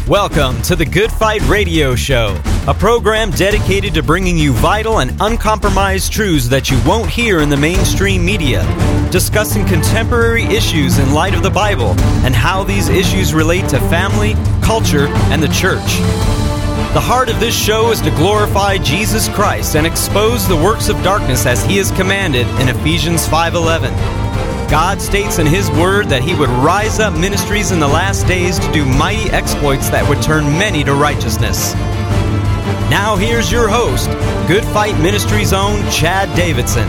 Welcome to the Good Fight Radio Show, a program dedicated to bringing you vital and uncompromised truths that you won't hear in the mainstream media, discussing contemporary issues in light of the Bible and how these issues relate to family, culture, and the church. The heart of this show is to glorify Jesus Christ and expose the works of darkness as He is commanded in Ephesians 5:11. God states in His Word that He would rise up ministries in the last days to do mighty exploits that would turn many to righteousness. Now here's your host, Good Fight Ministries' own Chad Davidson.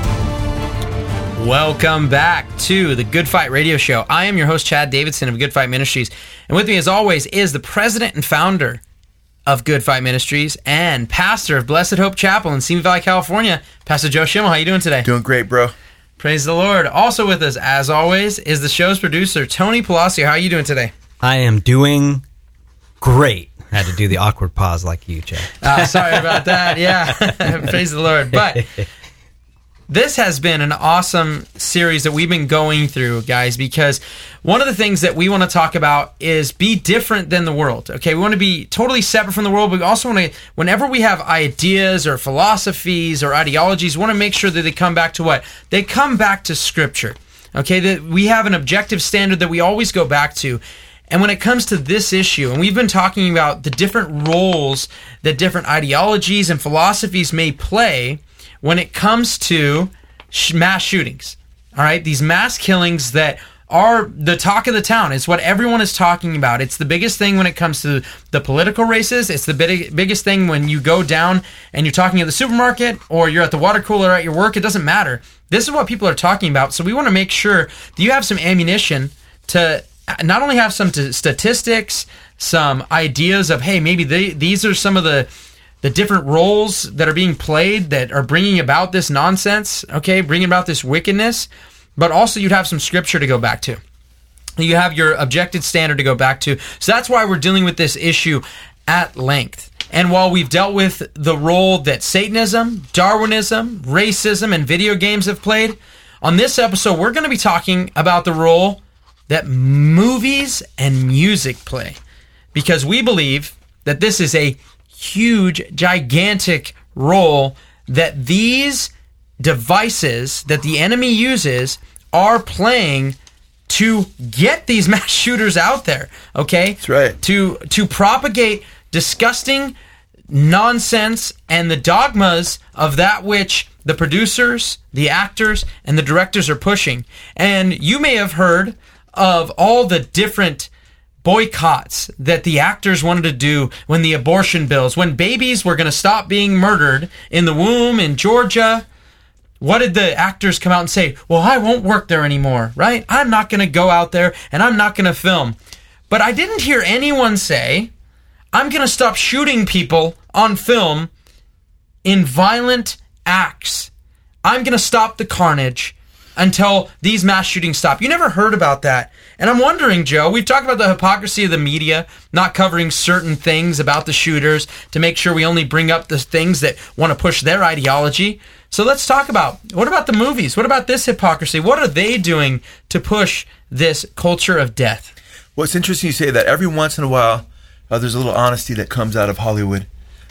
Welcome back to the Good Fight Radio Show. I am your host, Chad Davidson of Good Fight Ministries. And with me, as always, is the president and founder of Good Fight Ministries and pastor of Blessed Hope Chapel in Simi Valley, California, Pastor Joe Schimmel. How you doing today? Doing great, bro. Praise the Lord. Also with us, as always, is the show's producer, Tony Palacio. How are you doing today? I am doing great. I had to do the awkward pause like you, Chad. Sorry about that. Yeah. Praise the Lord. But this has been an awesome series that we've been going through, guys, because one of the things that we want to talk about is be different than the world. Okay, we want to be totally separate from the world, but we also want to, whenever we have ideas or philosophies or ideologies, we want to make sure that they come back to what? They come back to Scripture. Okay, that we have an objective standard that we always go back to. And when it comes to this issue, and we've been talking about the different roles that different ideologies and philosophies may play when it comes to mass shootings, all right? These mass killings that are the talk of the town. It's what everyone is talking about. It's the biggest thing when it comes to the political races. It's the biggest thing when you go down and you're talking at the supermarket or you're at the water cooler at your work. It doesn't matter. This is what people are talking about. So we want to make sure that you have some ammunition to not only have some statistics, some ideas of, hey, maybe these are some of the different roles that are being played that are bringing about this nonsense, okay, bringing about this wickedness, but also you'd have some scripture to go back to. You have your objective standard to go back to. So that's why we're dealing with this issue at length. And while we've dealt with the role that Satanism, Darwinism, racism, and video games have played, on this episode, we're going to be talking about the role that movies and music play. Because we believe that this is a huge, gigantic role that these devices that the enemy uses are playing to get these mass shooters out there, okay? That's right. To propagate disgusting nonsense and the dogmas of that which the producers, the actors, and the directors are pushing. And you may have heard of all the different boycotts that the actors wanted to do when the abortion bills, when babies were going to stop being murdered in the womb in Georgia. What did the actors come out and say? Well, I won't work there anymore, right? I'm not going to go out there and I'm not going to film. But I didn't hear anyone say, I'm going to stop shooting people on film in violent acts. I'm going to stop the carnage until these mass shootings stop. You never heard about that. And I'm wondering, Joe, we've talked about the hypocrisy of the media, not covering certain things about the shooters to make sure we only bring up the things that want to push their ideology. So let's talk about, what about the movies? What about this hypocrisy? What are they doing to push this culture of death? Well, it's interesting you say that. Every once in a while, there's a little honesty that comes out of Hollywood.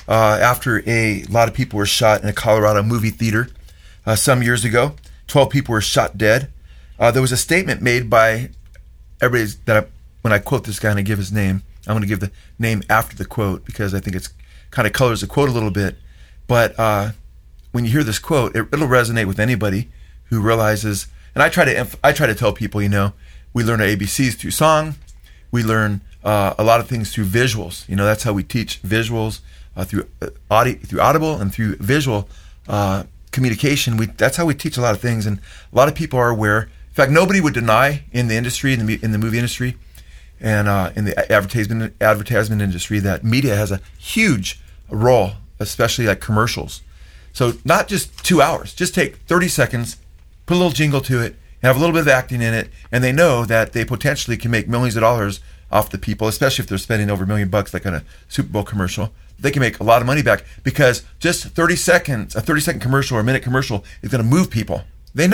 After a lot of people were shot in a Colorado movie theater some years ago, 12 people were shot dead. There was a statement made by everybody that when I quote this guy and I give his name, I'm going to give the name after the quote because I think it's kind of colors the quote a little bit. But when you hear this quote, it'll resonate with anybody who realizes. And I try to tell people, we learn our ABCs through song. We learn a lot of things through visuals. That's how we teach visuals through audible and through visual communication. That's how we teach a lot of things, and a lot of people are aware. In fact, nobody would deny in the industry, in the movie industry, and in the advertisement industry, that media has a huge role, especially like commercials. So not just 2 hours, just take 30 seconds, put a little jingle to it, and have a little bit of acting in it, and they know that they potentially can make millions of dollars off the people, especially if they're spending over $1 million like on a Super Bowl commercial. They can make a lot of money back because just 30 seconds, a 30-second commercial or a minute commercial is going to move people. They know it.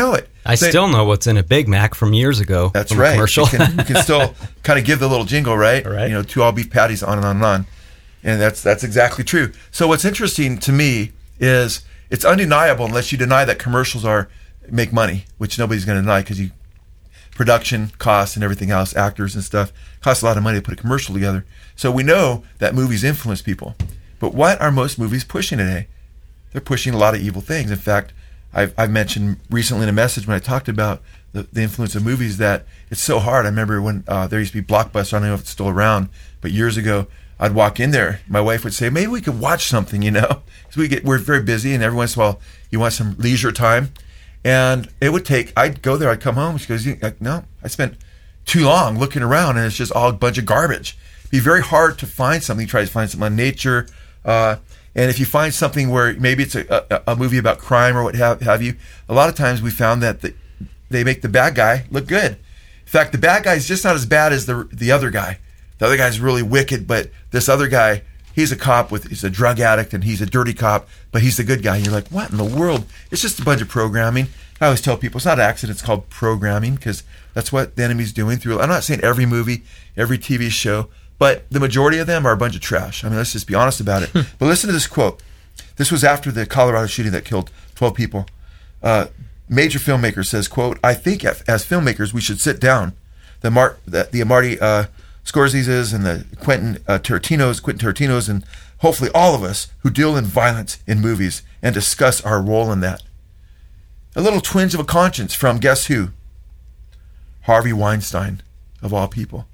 I still know what's in a Big Mac from years ago. That's from a right. Commercial. You can still kind of give the little jingle, right? Right. 2 all beef patties, on and on and on. And that's exactly true. So what's interesting to me is it's undeniable, unless you deny that commercials make money, which nobody's going to deny, because production costs and everything else, actors and stuff, costs a lot of money to put a commercial together. So we know that movies influence people. But what are most movies pushing today? They're pushing a lot of evil things. In fact, I've mentioned recently in a message when I talked about the influence of movies that it's so hard. I remember when there used to be Blockbuster. I don't know if it's still around, but years ago, I'd walk in there. My wife would say, maybe we could watch something, because we're very busy, and every once in a while you want some leisure time. And I'd go there, I'd come home. She goes, no, I spent too long looking around, and it's just all a bunch of garbage. It'd be very hard to find something. Try to find something on nature. And if you find something where maybe it's a movie about crime or what have you, a lot of times we found that they make the bad guy look good. In fact, the bad guy is just not as bad as the other guy. The other guy's really wicked, but this other guy, he's a cop he's a drug addict, and he's a dirty cop, but he's the good guy. And you're like, what in the world? It's just a bunch of programming. I always tell people it's not an accident. It's called programming, because that's what the enemy's doing through. I'm not saying every movie, every TV show, but the majority of them are a bunch of trash. I mean, let's just be honest about it. But listen to this quote. This was after the Colorado shooting that killed 12 people. Major filmmaker says, quote, I think as filmmakers we should sit down. The Marty Scorsese's and the Quentin Tarantino's, and hopefully all of us who deal in violence in movies, and discuss our role in that. A little twinge of a conscience from guess who? Harvey Weinstein, of all people,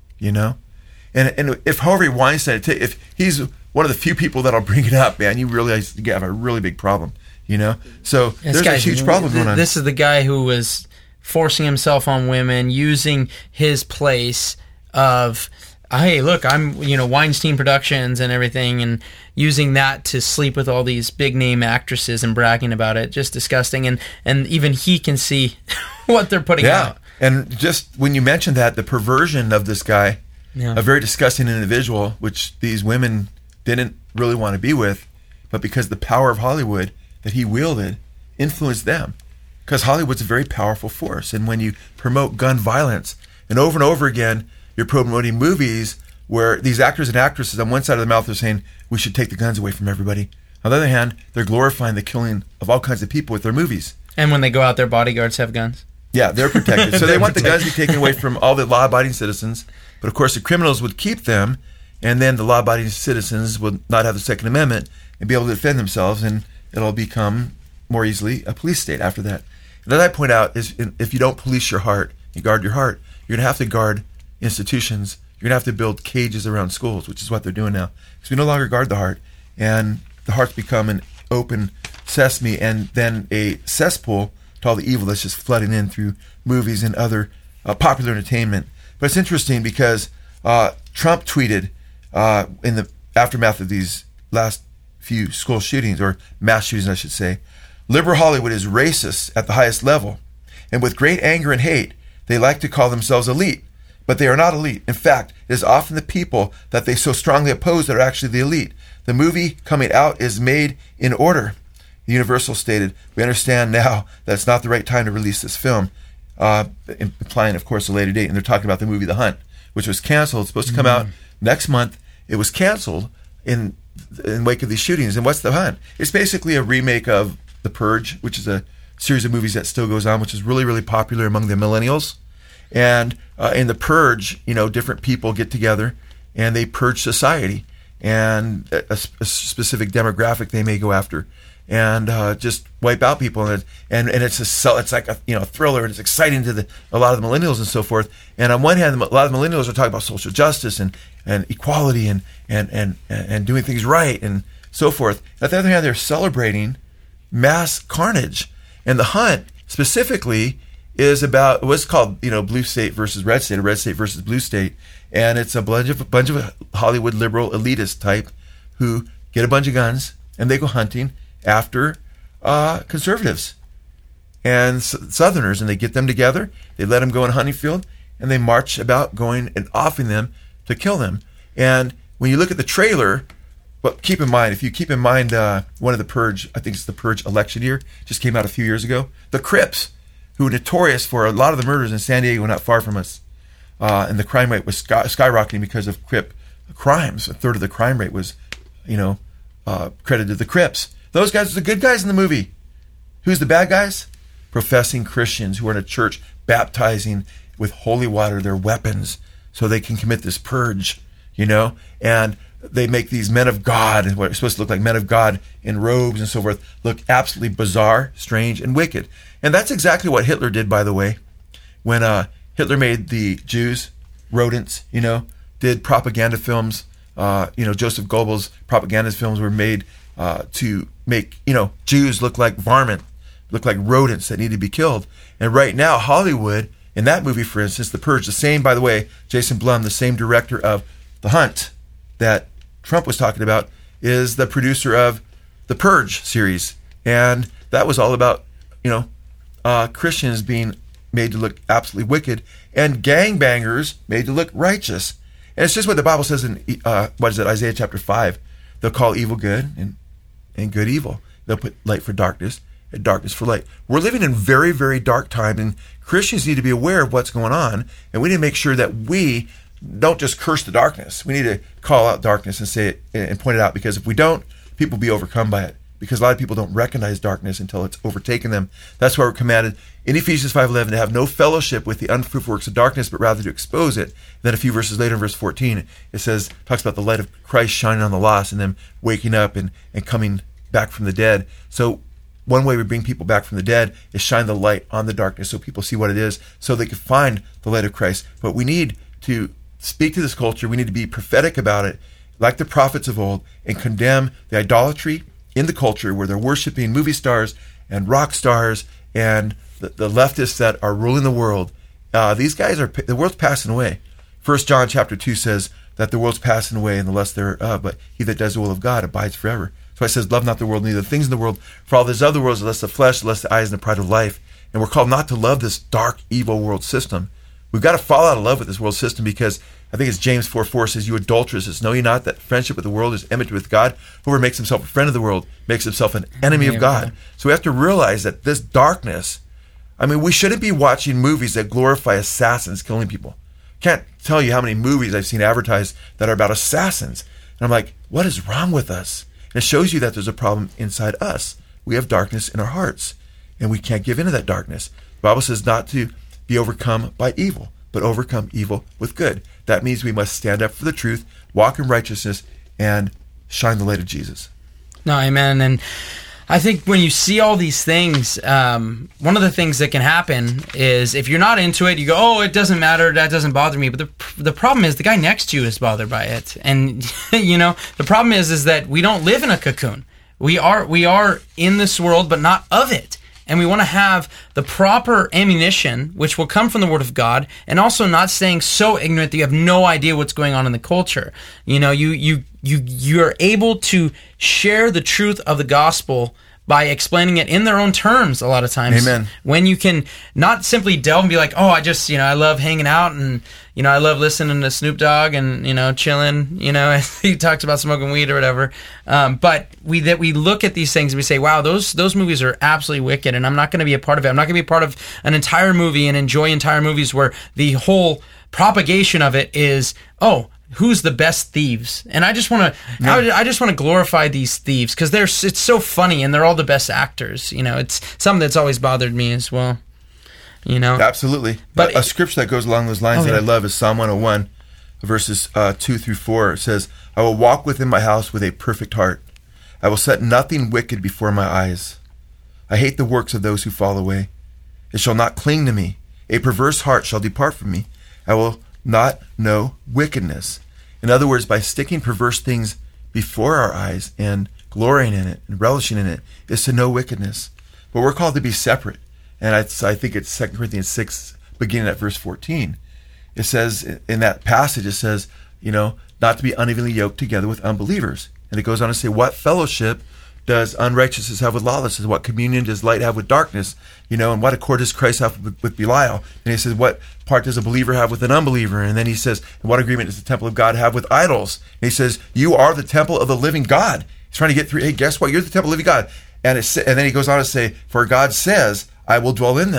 And if Harvey Weinstein, if he's one of the few people that'll bring it up, man, you realize you have a really big problem, So there's a huge problem going on. This is the guy who was forcing himself on women, using his place of, hey, look, I'm, Weinstein Productions and everything, and using that to sleep with all these big name actresses and bragging about it. Just disgusting. And even he can see what they're putting out. And just when you mentioned that, the perversion of this guy, a very disgusting individual, which these women didn't really want to be with, but because the power of Hollywood that he wielded influenced them. Because Hollywood's a very powerful force. And when you promote gun violence, and over again, you're promoting movies where these actors and actresses on one side of the mouth are saying, we should take the guns away from everybody. On the other hand, they're glorifying the killing of all kinds of people with their movies. And when they go out, their bodyguards have guns. Yeah, they're protected. So they want the guns to be taken away from all the law-abiding citizens. But of course, the criminals would keep them, and then the law-abiding citizens would not have the Second Amendment and be able to defend themselves, and it'll become more easily a police state after that. And as I point out, is if you don't police your heart, you guard your heart, you're going to have to guard institutions. You're going to have to build cages around schools, which is what they're doing now. Because we no longer guard the heart, and the heart's become an open sesame and then a cesspool to all the evil that's just flooding in through movies and other popular entertainment. But it's interesting because Trump tweeted in the aftermath of these last few school shootings, or mass shootings, I should say, liberal Hollywood is racist at the highest level. And with great anger and hate, they like to call themselves elite. But they are not elite. In fact, it is often the people that they so strongly oppose that are actually the elite. The movie coming out is made in order. Universal stated, we understand now that it's not the right time to release this film, implying, of course, a later date. And they're talking about the movie The Hunt, which was canceled. It's supposed to come out next month. It was canceled in wake of these shootings. And what's The Hunt? It's basically a remake of The Purge, which is a series of movies that still goes on, which is really, really popular among the millennials. And in The Purge, different people get together and they purge society and a specific demographic they may go after, and just wipe out people. And it's like a thriller, and it's exciting to a lot of the millennials and so forth. And on one hand, a lot of the millennials are talking about social justice and equality and doing things right and so forth. At the other hand, they're celebrating mass carnage. And The Hunt specifically is about what's called blue state versus red state, or red state versus blue state, and it's a bunch of Hollywood liberal elitist type who get a bunch of guns and they go hunting after conservatives and Southerners, and they get them together, they let them go in a hunting field, and they march about going and offing them to kill them. And when you look at the trailer, but keep in mind one of the Purge, I think it's the Purge election year, just came out a few years ago, the Crips, who were notorious for a lot of the murders in San Diego, not far from us. And the crime rate was skyrocketing because of Crip crimes. A third of the crime rate was, credited to the Crips. Those guys are the good guys in the movie. Who's the bad guys? Professing Christians who are in a church baptizing with holy water their weapons so they can commit this purge, and they make these men of God, and what are supposed to look like men of God in robes and so forth, look absolutely bizarre, strange, and wicked. And that's exactly what Hitler did, by the way. When Hitler made the Jews rodents, did propaganda films. Joseph Goebbels' propaganda films were made to make, Jews look like varmint, look like rodents that need to be killed. And right now, Hollywood, in that movie, for instance, The Purge, the same, by the way, Jason Blum, the same director of The Hunt that Trump was talking about, is the producer of the Purge series. And that was all about, Christians being made to look absolutely wicked and gangbangers made to look righteous. And it's just what the Bible says in, Isaiah chapter 5. They'll call evil good and good evil. They'll put light for darkness and darkness for light. We're living in very, very dark time, and Christians need to be aware of what's going on, and we need to make sure that we don't just curse the darkness. We need to call out darkness and say it and point it out, because if we don't, people will be overcome by it, because a lot of people don't recognize darkness until it's overtaken them. That's why we're commanded in Ephesians 5:11 to have no fellowship with the unfruitful works of darkness, but rather to expose it. Then a few verses later, in verse 14, it talks about the light of Christ shining on the lost and them waking up and coming back from the dead. So one way we bring people back from the dead is shine the light on the darkness so people see what it is, so they can find the light of Christ. But we need to speak to this culture. We need to be prophetic about it, like the prophets of old, and condemn the idolatry in the culture where they're worshiping movie stars and rock stars and the leftists that are ruling the world. These guys the world's passing away. 1 John chapter 2 says that the world's passing away and the lust thereof, but he that does the will of God abides forever. So it says, love not the world, neither the things in the world. For all these other worlds, lest the flesh, lest the eyes, and the pride of life. And we're called not to love this dark, evil world system. We've got to fall out of love with this world system, because I think it's James 4:4 says, you adulteresses, know ye not that friendship with the world is enmity with God? Whoever makes himself a friend of the world makes himself an enemy of God. So we have to realize that this darkness, we shouldn't be watching movies that glorify assassins killing people. Can't tell you how many movies I've seen advertised that are about assassins. And I'm like, what is wrong with us? And it shows you that there's a problem inside us. We have darkness in our hearts, and we can't give into that darkness. The Bible says not to be overcome by evil, but overcome evil with good. That means we must stand up for the truth, walk in righteousness, and shine the light of Jesus. No, amen. And I think when you see all these things, one of the things that can happen is if you're not into it, you go, oh, it doesn't matter, that doesn't bother me. But the problem is the guy next to you is bothered by it. And, the problem is that we don't live in a cocoon. We are in this world, but not of it. And we want to have the proper ammunition, which will come from the Word of God, and also not staying so ignorant that you have no idea what's going on in the culture. You're able to share the truth of the gospel by explaining it in their own terms a lot of times. Amen. When you can not simply delve and be like, oh, I love hanging out and, I love listening to Snoop Dogg and, chilling, he talks about smoking weed or whatever. But we look at these things and we say, wow, those movies are absolutely wicked, and I'm not going to be a part of it. I'm not going to be a part of an entire movie and enjoy entire movies where the whole propagation of it is, oh, who's the best thieves? And I just want to glorify these thieves because it's so funny and they're all the best actors. It's something that's always bothered me as well. Absolutely. But a scripture that goes along those lines that I love is Psalm 101, verses 2 through 4. It says, I will walk within my house with a perfect heart. I will set nothing wicked before my eyes. I hate the works of those who fall away. It shall not cling to me. A perverse heart shall depart from me. I will not know wickedness. In other words, by sticking perverse things before our eyes and glorying in it and relishing in it is to know wickedness. But we're called to be separate. And I think it's 2 Corinthians 6, beginning at verse 14. It says, in that passage, it says, not to be unevenly yoked together with unbelievers. And it goes on to say, what fellowship does unrighteousness have with lawlessness? What communion does light have with darkness? And what accord does Christ have with Belial? And he says, what part does a believer have with an unbeliever? And then he says, and what agreement does the temple of God have with idols? And he says, you are the temple of the living God. He's trying to get through, hey, guess what? You're the temple of the living God. And then he goes on to say, for God says, I will dwell in them.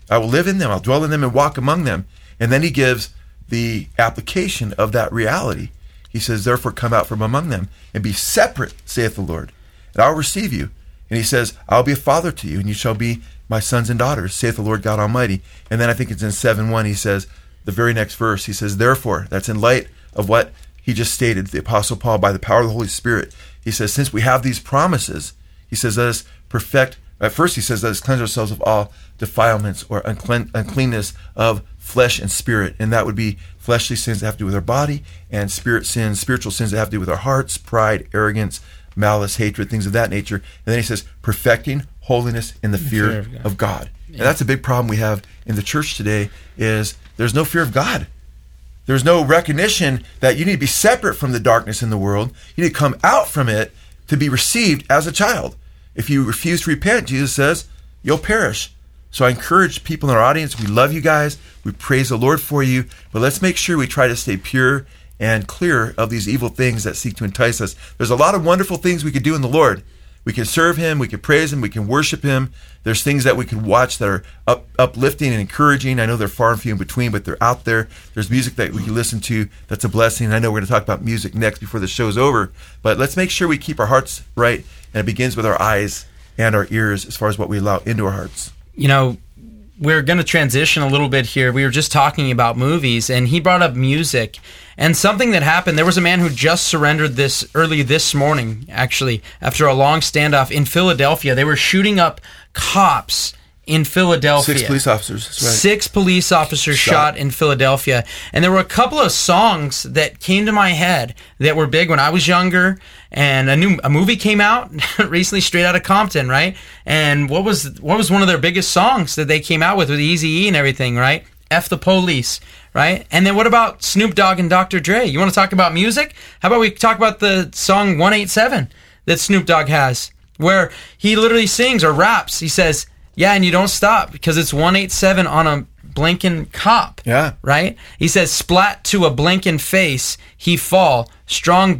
I will live in them. I'll dwell in them and walk among them. And then he gives the application of that reality. He says, therefore come out from among them and be separate, saith the Lord, and I'll receive you. And he says, I'll be a father to you, and you shall be my sons and daughters, saith the Lord God Almighty. And then I think it's in 7:1, he says, the very next verse, he says, therefore, that's in light of what he just stated, the Apostle Paul, by the power of the Holy Spirit. He says, since we have these promises, he says, let us perfect, at first he says, let us cleanse ourselves of all defilements or uncleanness of flesh and spirit. And that would be fleshly sins that have to do with our body, and spirit sins, spiritual sins that have to do with our hearts, pride, arrogance, malice, hatred, things of that nature. And then he says, perfecting holiness in the fear of God. Yeah. And that's a big problem we have in the church today, is there's no fear of God. There's no recognition that you need to be separate from the darkness in the world. You need to come out from it to be received as a child. If you refuse to repent, Jesus says, you'll perish. So I encourage people in our audience, we love you guys, we praise the Lord for you, but let's make sure we try to stay pure and clear of these evil things that seek to entice us. There's a lot of wonderful things we could do in the Lord. We can serve him, we can praise him, we can worship him. There's things that we can watch that are uplifting and encouraging. I know they're far and few in between, but they're out there. There's music that we can listen to that's a blessing. I know we're going to talk about music next before the show's over, but let's make sure we keep our hearts right, and it begins with our eyes and our ears as far as what we allow into our hearts. You know, we're going to transition a little bit here. We were just talking about movies, and he brought up music. And something that happened, there was a man who just surrendered this early this morning, actually, after a long standoff in Philadelphia. They were shooting up cops in Philadelphia. 6 police officers. That's right. 6 police officers shot in Philadelphia. And there were a couple of songs that came to my head that were big when I was younger. And a movie came out recently, straight out of Compton, right? And what was one of their biggest songs that they came out with Eazy-E and everything, right? F the Police, right? And then what about Snoop Dogg and Dr. Dre? You want to talk about music? How about we talk about the song 187 that Snoop Dogg has, where he literally sings or raps. He says, yeah, and you don't stop because it's 187 on a blinking cop. Yeah. Right? He says, splat to a blinking face, he fall. Strong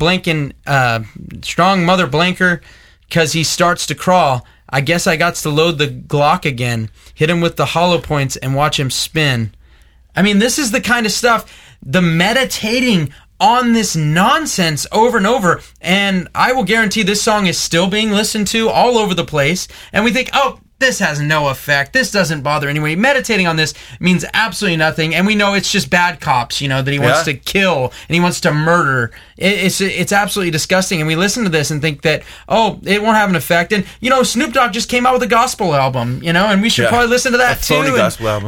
mother blinker, because he starts to crawl. I guess I got to load the Glock again. Hit him with the hollow points and watch him spin. I mean, this is the kind of stuff, the meditating on this nonsense over and over. And I will guarantee this song is still being listened to all over the place. And we think, oh, this has no effect. This doesn't bother anyway. Meditating on this means absolutely nothing. And we know it's just bad cops, you know, that he wants to kill and he wants to murder. It's absolutely disgusting. And we listen to this and think that, oh, it won't have an effect. And, you know, Snoop Dogg just came out with a gospel album, you know, and we should probably listen to that too. Phony gospel album.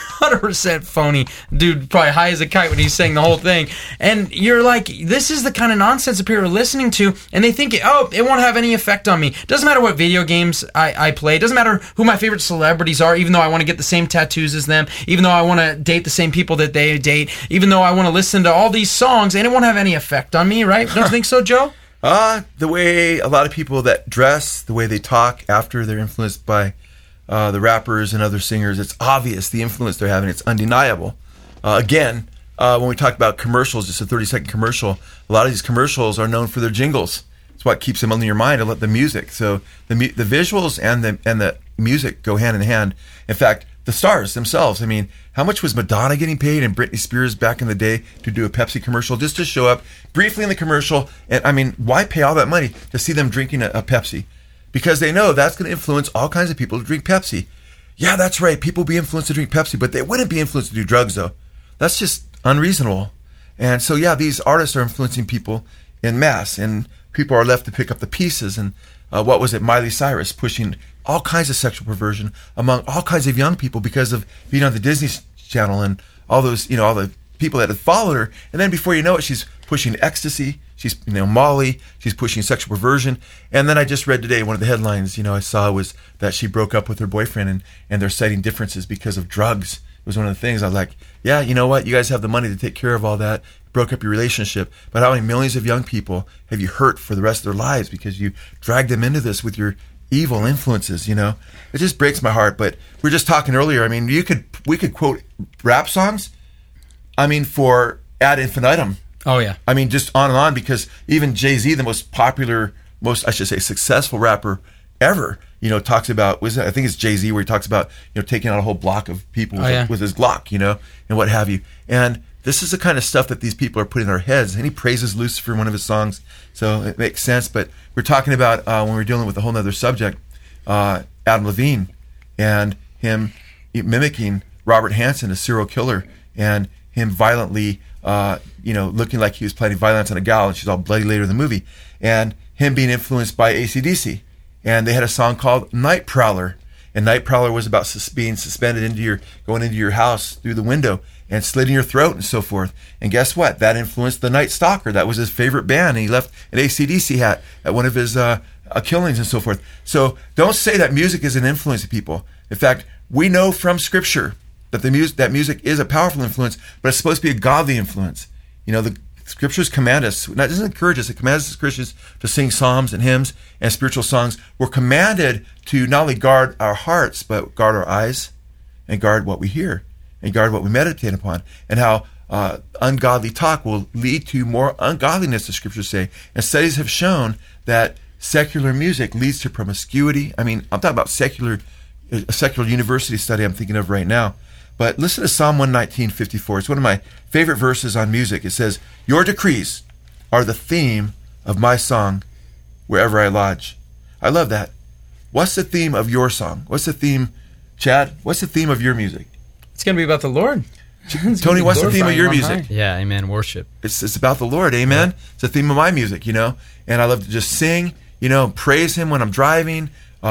100% phony. Dude, probably high as a kite when he's saying the whole thing. And you're like, this is the kind of nonsense that people are listening to, and they think, oh, it won't have any effect on me. Doesn't matter what video games I play. Doesn't matter who my favorite celebrities are, even though I want to get the same tattoos as them, even though I want to date the same people that they date, even though I want to listen to all these songs, and it won't have any effect on me, right? Don't you think so, Joe? The way a lot of people that dress, the way they talk after they're influenced by the rappers and other singers, it's obvious the influence they're having. It's undeniable. When we talk about commercials, just a 30-second commercial, a lot of these commercials are known for their jingles. It's what keeps them on your mind, the music. So the visuals and the music go hand in hand. In fact, the stars themselves, I mean, how much was Madonna getting paid and Britney Spears back in the day to do a Pepsi commercial just to show up briefly in the commercial? And I mean, why pay all that money to see them drinking a Pepsi? Because they know that's going to influence all kinds of people to drink Pepsi. Yeah, that's right. People will be influenced to drink Pepsi, but they wouldn't be influenced to do drugs, though. That's just unreasonable. And so, yeah, these artists are influencing people in mass, and people are left to pick up the pieces. And what was it? Miley Cyrus pushing all kinds of sexual perversion among all kinds of young people because of being on the Disney Channel and all those, you know, all the people that had followed her. And then before you know it, she's pushing ecstasy. She's, you know, Molly. She's pushing sexual perversion. And then I just read today, one of the headlines, you know, I saw was that she broke up with her boyfriend and they're citing differences because of drugs. It was one of the things I was like, yeah, you know what? You guys have the money to take care of all that. Broke up your relationship. But how many millions of young people have you hurt for the rest of their lives because you dragged them into this with your evil influences, you know? It just breaks my heart. But we were just talking earlier. I mean, we could quote rap songs, I mean, for ad infinitum. Oh, yeah. I mean, just on and on, because even Jay-Z, the most popular, I should say, successful rapper ever, talks about, I think it's Jay-Z, where he talks about, taking out a whole block of people with his Glock, and what have you. And this is the kind of stuff that these people are putting in our heads. And he praises Lucifer in one of his songs, so it makes sense. But we're talking about, when we're dealing with a whole other subject, Adam Levine and him mimicking Robert Hansen, a serial killer, and him violently, looking like he was planning violence on a gal, and she's all bloody later in the movie. And him being influenced by AC/DC. And they had a song called Night Prowler. And Night Prowler was about being suspended going into your house through the window and slitting your throat and so forth. And guess what? That influenced the Night Stalker. That was his favorite band. And he left an AC/DC hat at one of his killings and so forth. So don't say that music isn't influencing people. In fact, we know from Scripture that that music is a powerful influence, but it's supposed to be a godly influence. The Scriptures command us, it doesn't encourage us, it commands us as Christians to sing psalms and hymns and spiritual songs. We're commanded to not only guard our hearts, but guard our eyes and guard what we hear and guard what we meditate upon, and how ungodly talk will lead to more ungodliness, the Scriptures say. And studies have shown that secular music leads to promiscuity. I'm talking about a secular university study I'm thinking of right now. But listen to Psalm 119:54. It's one of my favorite verses on music. It says, "Your decrees are the theme of my song wherever I lodge." I love that. What's the theme of your song? What's the theme, Chad? What's the theme of your music? It's going to be about the Lord. Tony, what's the theme of your music? Yeah, amen. Worship. It's about the Lord, amen? Yeah. It's the theme of my music, And I love to just sing, praise Him when I'm driving,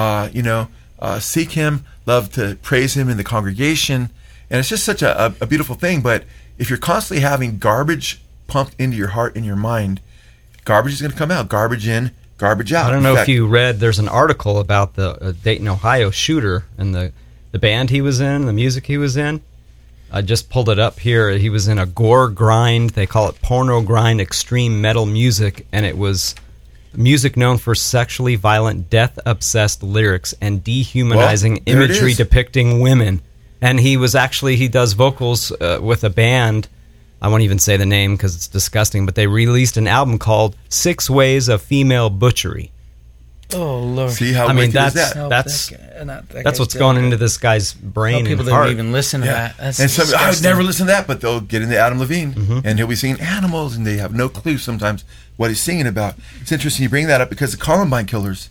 seek Him, love to praise Him in the congregation. And it's just such a beautiful thing. But if you're constantly having garbage pumped into your heart and your mind, garbage is going to come out. Garbage in, garbage out. I don't know if you read, there's an article about the Dayton, Ohio shooter and the band he was in, the music he was in. I just pulled it up here. He was in a gore grind. They call it porno grind extreme metal music. And it was music known for sexually violent, death-obsessed lyrics and dehumanizing imagery depicting women. And he does vocals with a band. I won't even say the name because it's disgusting, but they released an album called 6 Ways of Female Butchery. Oh, Lord. See how wicked is that? That's what's going into this guy's brain and heart. People don't even listen to that. That's and some, I would never listen to that, but they'll get into Adam Levine, and he'll be singing animals, and they have no clue sometimes what he's singing about. It's interesting you bring that up because the Columbine killers,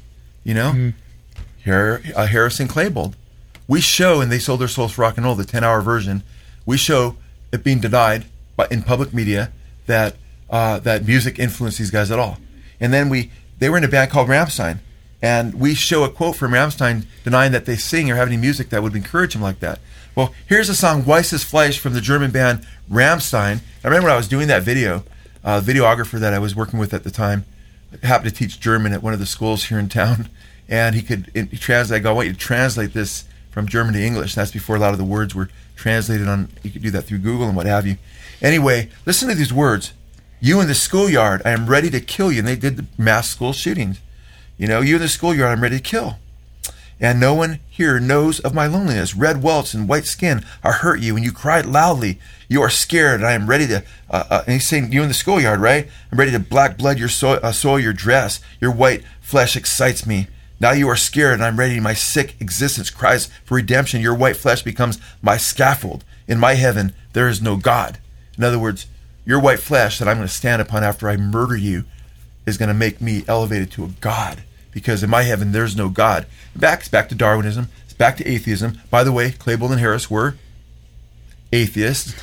Harrison Claybold. We show, and they sold their souls for rock and roll, the 10-hour version. We show it being denied in public media that that music influenced these guys at all. And then they were in a band called Rammstein, and we show a quote from Rammstein denying that they sing or have any music that would encourage them like that. Well, here's the song Weißes Fleisch from the German band Rammstein. I remember when I was doing that video, videographer that I was working with at the time happened to teach German at one of the schools here in town, and he translate. I go, I want you to translate this from German to English. That's before a lot of the words were translated on. You could do that through Google and what have you. Anyway, listen to these words. "You in the schoolyard, I am ready to kill you." And they did the mass school shootings. "You in the schoolyard, I'm ready to kill. And no one here knows of my loneliness. Red welts and white skin are hurt you, and you cried loudly. You are scared, and I am ready to..." and he's saying, you in the schoolyard, right? "I'm ready to black blood your soil your dress. Your white flesh excites me. Now you are scared, and I'm ready. My sick existence cries for redemption. Your white flesh becomes my scaffold. In my heaven, there is no God." In other words, your white flesh that I'm going to stand upon after I murder you is going to make me elevated to a God. Because in my heaven, there's no God. It's back to Darwinism. It's back to atheism. By the way, Claybold and Harris were atheists,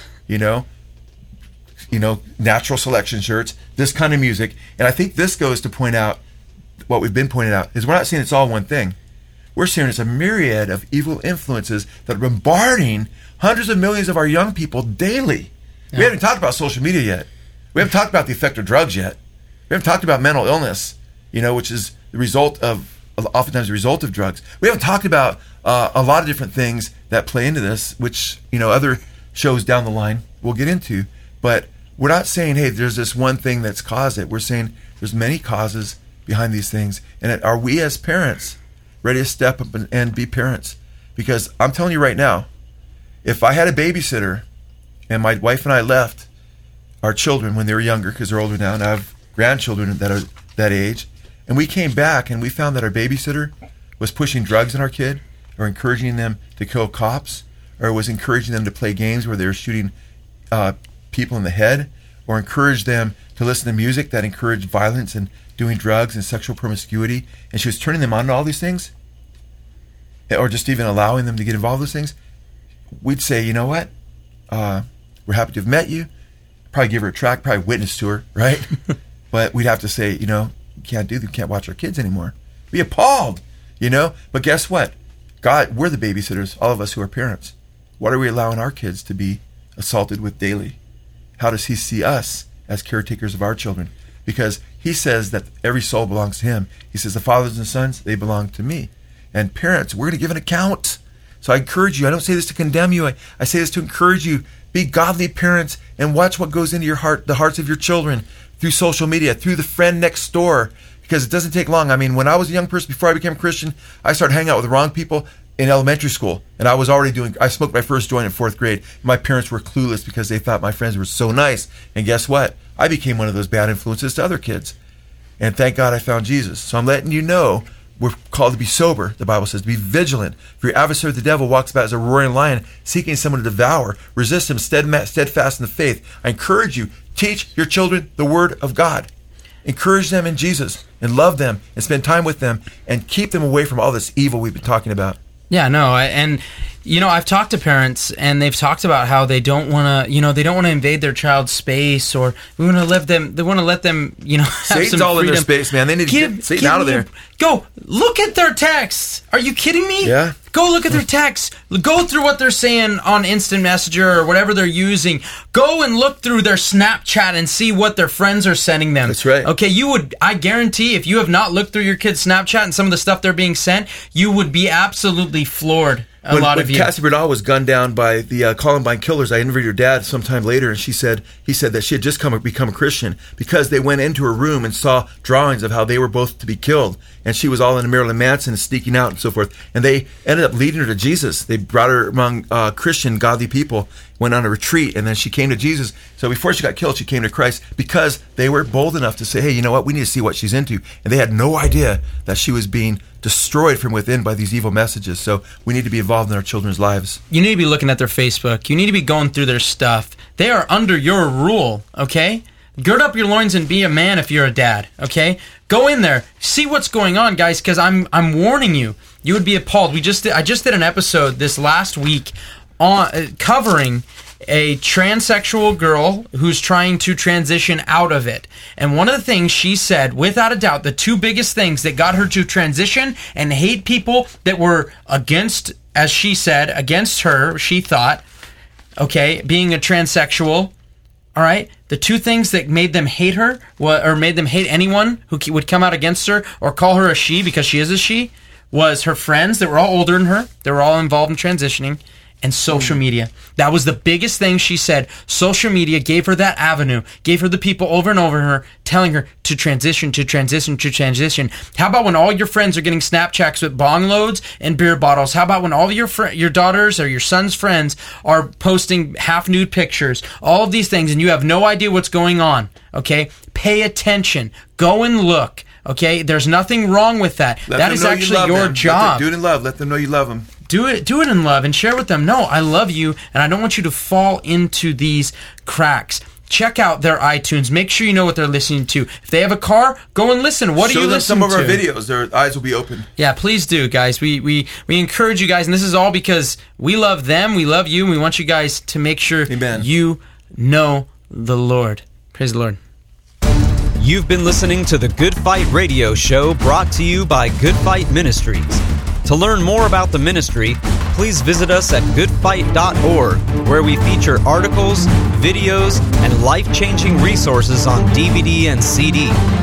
natural selection shirts, this kind of music. And I think this goes to point out what we've been pointing out, is we're not saying it's all one thing. We're saying it's a myriad of evil influences that are bombarding hundreds of millions of our young people daily. Yeah. We haven't talked about social media yet. We haven't talked about the effect of drugs yet. We haven't talked about mental illness, which is oftentimes the result of drugs. We haven't talked about a lot of different things that play into this, which, other shows down the line we'll get into. But we're not saying, hey, there's this one thing that's caused it. We're saying there's many causes behind these things. And are we as parents ready to step up and be parents? Because I'm telling you right now, if I had a babysitter and my wife and I left our children when they were younger, because they're older now, and I have grandchildren that are that age, and we came back and we found that our babysitter was pushing drugs on our kid, or encouraging them to kill cops, or was encouraging them to play games where they were shooting people in the head, or encouraged them to listen to music that encouraged violence and doing drugs and sexual promiscuity, and she was turning them on to all these things, or just even allowing them to get involved in those things, we'd say, you know what? We're happy to have met you. Probably give her a tract, probably witness to her, right? But we'd have to say, you know, you can't watch our kids anymore. Be appalled, you know? But guess what? God, we're the babysitters, all of us who are parents. What are we allowing our kids to be assaulted with daily? How does he see us as caretakers of our children? Because he says that every soul belongs to him. He says the fathers and sons, they belong to me. And parents, we're going to give an account. So I encourage you, I don't say this to condemn you, I say this to encourage you. Be godly parents and watch what goes into your heart, the hearts of your children, through social media, through the friend next door, because it doesn't take long. I mean, when I was a young person, before I became a Christian, I started hanging out with the wrong people in elementary school, and I smoked my first joint in 4th grade. My parents were clueless because they thought my friends were so nice, and guess what? I became one of those bad influences to other kids, and thank God I found Jesus. So I'm letting you know, we're called to be sober, the Bible says, to be vigilant. For your adversary, the devil, walks about as a roaring lion, seeking someone to devour. Resist him, steadfast in the faith. I encourage you, teach your children the word of God. Encourage them in Jesus, and love them, and spend time with them, and keep them away from all this evil we've been talking about. Yeah, no, and you know, I've talked to parents, and they've talked about how they don't want to, invade their child's space, or they want to let them, have Satan's some all freedom. in their space, man. They need to get Satan out of there. Go look at their texts. Are you kidding me? Yeah. Go look at their texts. Go through what they're saying on Instant Messenger or whatever they're using. Go and look through their Snapchat and see what their friends are sending them. That's right. Okay, I guarantee if you have not looked through your kid's Snapchat and some of the stuff they're being sent, you would be absolutely floored. When Cassie Bernal was gunned down by the Columbine killers, I interviewed her dad sometime later, and he said that she had just become a Christian because they went into her room and saw drawings of how they were both to be killed, and she was all in Marilyn Manson sneaking out and so forth, and they ended up leading her to Jesus. They brought her among Christian, godly people, went on a retreat, and then she came to Jesus. So before she got killed, she came to Christ because they were bold enough to say, hey, you know what, we need to see what she's into, and they had no idea that she was being destroyed from within by these evil messages. So we need to be involved in our children's lives. You need to be looking at their Facebook. You need to be going through their stuff. They are under your rule, okay? Gird up your loins and be a man if you're a dad, okay? Go in there. See what's going on, guys, because I'm warning you. You would be appalled. I just did an episode this last week on covering a transsexual girl who's trying to transition out of it. And one of the things she said, without a doubt, the two biggest things that got her to transition and hate people that were against, as she said, against her, she thought, okay, being a transsexual, all right, the two things that made them hate her, or made them hate anyone who would come out against her or call her a she because she is a she, was her friends that were all older than her, they were all involved in transitioning, and social media. That was the biggest thing she said. Social media gave her that avenue, gave her the people over and over her, telling her to transition, to transition, to transition. How about when all your friends are getting Snapchats with bong loads and beer bottles? How about when all of your daughters or your son's friends are posting half-nude pictures? All of these things, and you have no idea what's going on, okay? Pay attention. Go and look, okay? There's nothing wrong with that. That is actually your job. Do it in love. Let them know you love them. Do it in love and share with them. No, I love you, and I don't want you to fall into these cracks. Check out their iTunes. Make sure you know what they're listening to. If they have a car, go and listen. What are you listening to? Show them some of our videos. Their eyes will be open. Yeah, please do, guys. We encourage you guys, and this is all because we love them, we love you, and we want you guys to make sure you know the Lord. Praise the Lord. You've been listening to the Good Fight Radio Show, brought to you by Good Fight Ministries. To learn more about the ministry, please visit us at goodfight.org, where we feature articles, videos, and life-changing resources on DVD and CD.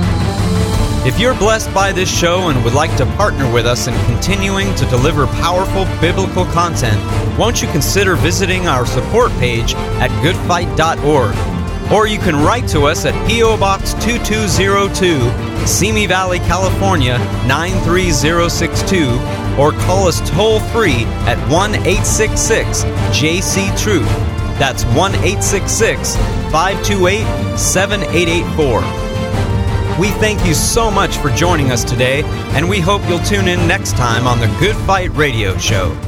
If you're blessed by this show and would like to partner with us in continuing to deliver powerful biblical content, won't you consider visiting our support page at goodfight.org? Or you can write to us at P.O. Box 2202, Simi Valley, California, 93062, or call us toll-free at 1-866-JC-TRUTH. That's 1-866-528-7884. We thank you so much for joining us today, and we hope you'll tune in next time on the Good Fight Radio Show.